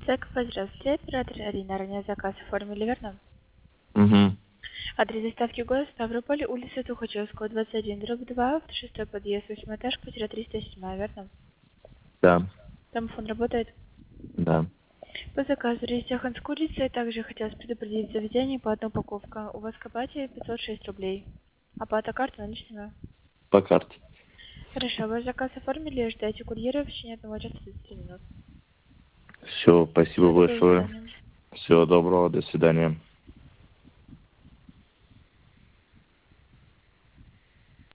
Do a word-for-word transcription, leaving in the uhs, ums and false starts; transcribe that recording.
Заказ, здравствуйте, оператор Арина, ранее заказ оформили, верно? Угу. Адрес доставки город Ставрополь, улица Тухачевского, двадцать один, дробь два, шестой подъезд, восьмой этаж, квартира триста семь, верно? Да, Домофон работает? да. По заказу рис яхан с курицей, также хотелось предупредить заведение по одной упаковке. У вас к оплате пятьсот шесть рублей. Оплата карты наличными. По карте. Хорошо, ваш заказ оформили, ждайте курьера в течение одного часа тридцати минут. Все, спасибо Всего доброго, до большое. свидания. Всего доброго, до свидания.